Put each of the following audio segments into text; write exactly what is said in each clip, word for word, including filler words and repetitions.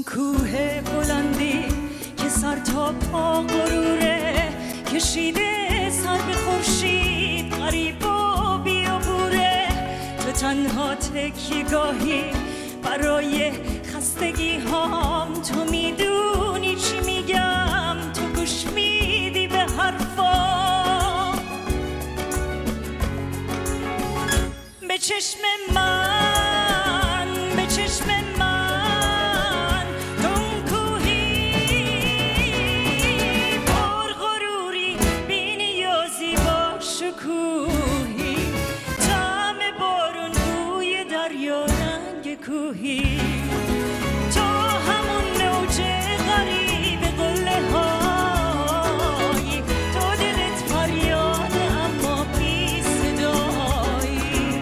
کوه بلندی که سر تا پا غروره، کشیده سر به خورشید غریب و بیابوره. تو تنها تکیه‌گاهی برای خستگی هام، تو میدونی چی میگم، تو گوش میدی به حرفام. به چشم من، به چشم من، تو اون کوهی پر غروری، بی‌نیازی با شکوهی، طعم بارون، بوی دریا، رنگ کوهی. تو همون موج غریب قله هایی، تو دلت فریاد اما بی صدایی.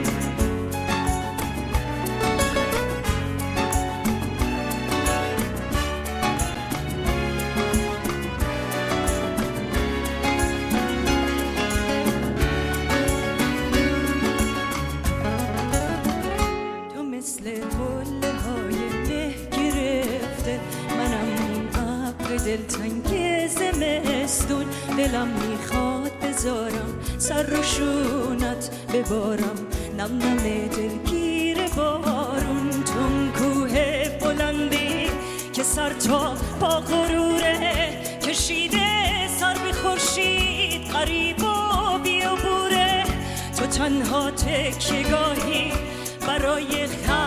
تو مثل حله های مه گرفته، منم اون ابر دلتنگ زمستون. دلم میخواد بذارم سر رو شونت ببارم، نم نم دلگیر بارون. تو اون کوه بلندی که سر تا پا غروره، کشیده سر به خورشید غریب و بیابوره. تو تنها تکیه‌گاهی برای خ